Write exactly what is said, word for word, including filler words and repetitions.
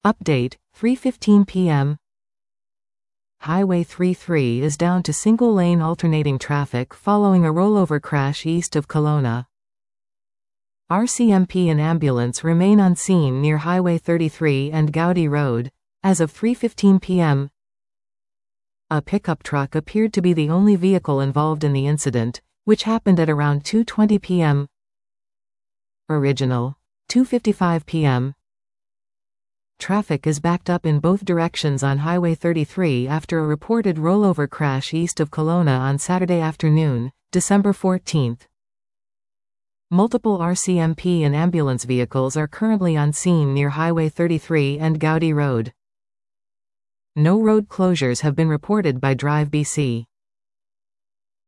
Update, three fifteen p m Highway thirty-three is down to single-lane alternating traffic following a rollover crash east of Kelowna. R C M P and ambulance remain on scene near Highway thirty-three and Gowdy Road. As of three fifteen p m, a pickup truck appeared to be the only vehicle involved in the incident, which happened at around two twenty p m Original. two fifty-five p m Traffic is backed up in both directions on Highway thirty-three after a reported rollover crash east of Kelowna on Saturday afternoon, December fourteenth. Multiple R C M P and ambulance vehicles are currently on scene near Highway thirty-three and Gowdy Road. No road closures have been reported by Drive B C.